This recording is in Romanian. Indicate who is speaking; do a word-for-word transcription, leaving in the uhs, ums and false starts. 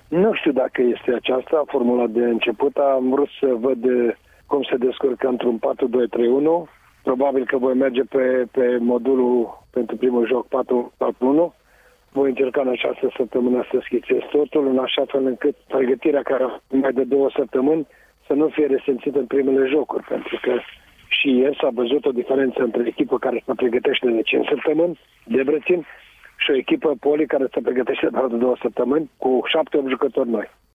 Speaker 1: Nu știu dacă este aceasta formula de început. Am vrut să văd cum se descurcă într-un patru doi trei unu. Probabil că voi merge pe, pe modulul pentru primul joc patru patru unu. Voi încerca în această săptămână să schițez totul, în așa fel încât pregătirea care mai de două săptămâni să nu fie resimțită în primele jocuri, pentru că și ieri s-a văzut o diferență între echipă care se pregătește de cinci săptămâni, Debrecen, și o echipă Poli care se pregătește doar de două săptămâni cu șapte opt jucători noi.